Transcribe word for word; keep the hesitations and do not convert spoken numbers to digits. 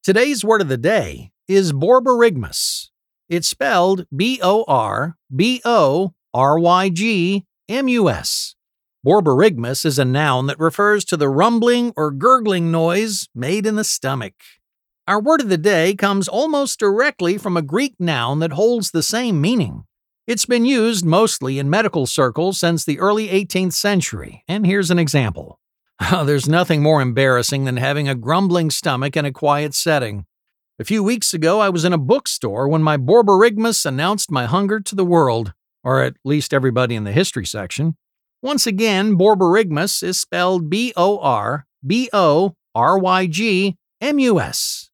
Today's word of the day is borborygmus. It's spelled B O R B O R Y G M U S. Borborygmus is a noun that refers to the rumbling or gurgling noise made in the stomach. Our word of the day comes almost directly from a Greek noun that holds the same meaning. It's been used mostly in medical circles since the early eighteenth century, and here's an example. There's nothing more embarrassing than having a grumbling stomach in a quiet setting. A few weeks ago, I was in a bookstore when my borborygmus announced my hunger to the world, or at least everybody in the history section. Once again, borborygmus is spelled B O R B O R Y G M U S.